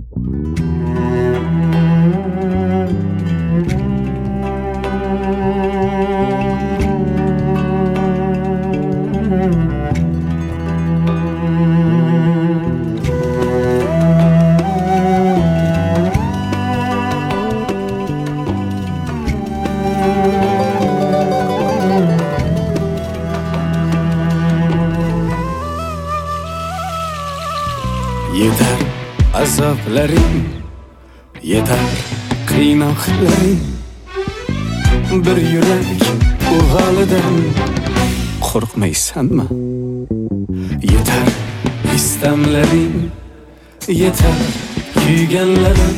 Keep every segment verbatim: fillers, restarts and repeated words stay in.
Yeter azaplarım, yeter kıynaklarim. Bir yürek bu halidan korkmaysanma. Yeter istemlerim, yeter kuyganlarim.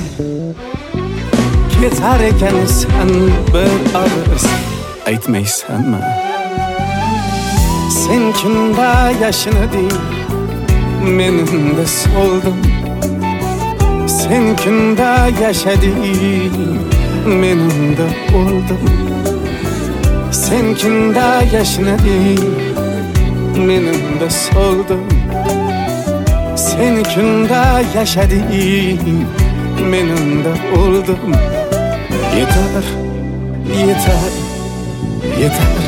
Yeter eken sen bir ağız aytmaysanma. Sen kimda yaşadın, menin de soldum. Sen kimda yaşadın, menin de oldum. Sen kimda yaşadın, menin de soldum. Sen kimda yaşadın, menin de oldum. Yeter, yeter, yeter.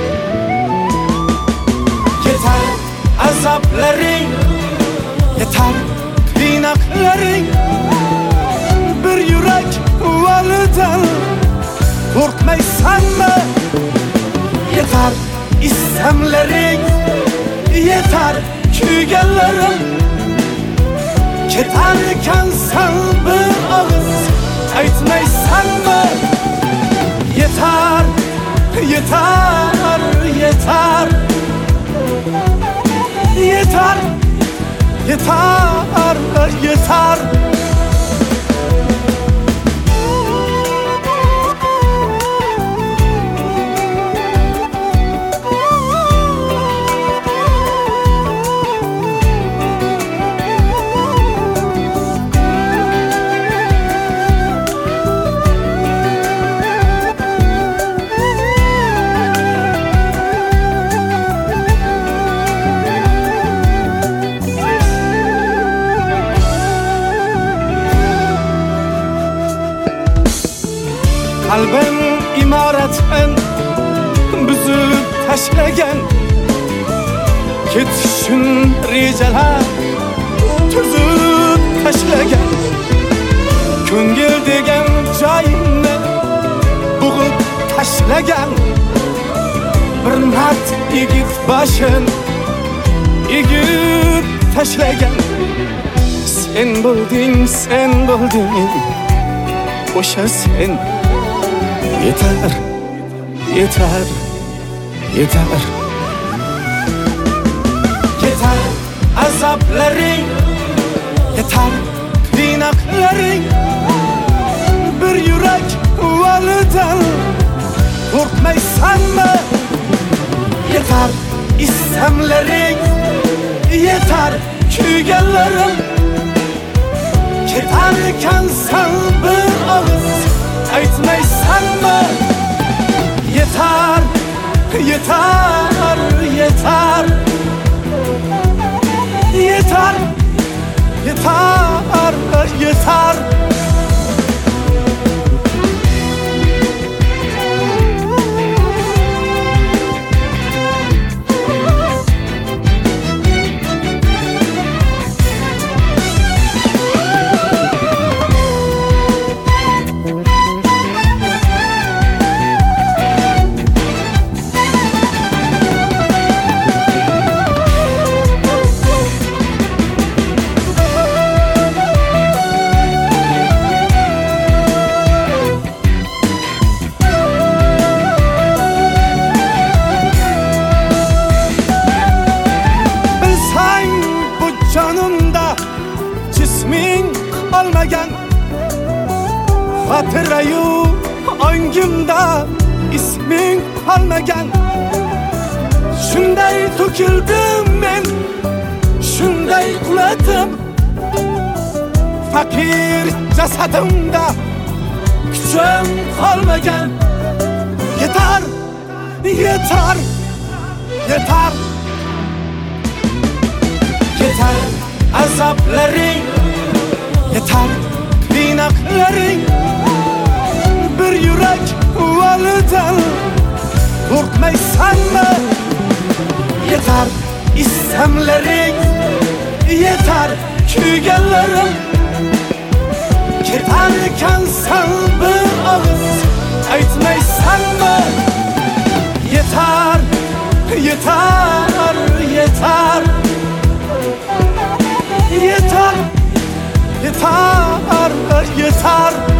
Yeter azapların, yeter kıynakların. Bir yürek valıdan korkmaysan mı? Yeter istemlerin, yeter kuyganların. Keterken sen bir ağız aytmaysan mı? Yeter, yeter, yeter. Yeter, yeter, yeter. Kalbim imaretten büzüp taşlagan. Ketişin rejalar tüzüp taşlagan. Ko'ngil degan joyimni bug'ib tashlagan. Bir mard yigit boshin egib tashlagan. Sen bo'lding, sen bo'lding, o'sha sen. Yeter, yeter, yeter. Yeter azapların, yeter kıynakların. Bir yürek valıdan korkmaysan mı? Yeter istemlerin, yeter kuyganların. Keterken sen bir ağız aytmaysan mı? Yeter, yeter, yeter. Yeter, yeter, yeter. Olmagan hatırayı öngümde ismin kalmagan. Şunday töküldüm men, şunday kuladım. Fakir cesadımda gücüm kalmagan. Yeter, yeter, yeter. Yeter azapların, yeter gönlüden korkmaysanmı? Yeter istemlerin, yeter kuyganlarim. Ketarken sen bir ağız aytmaysanmı? Yeter, yeter, yeter. Yeter, yeter, yeter.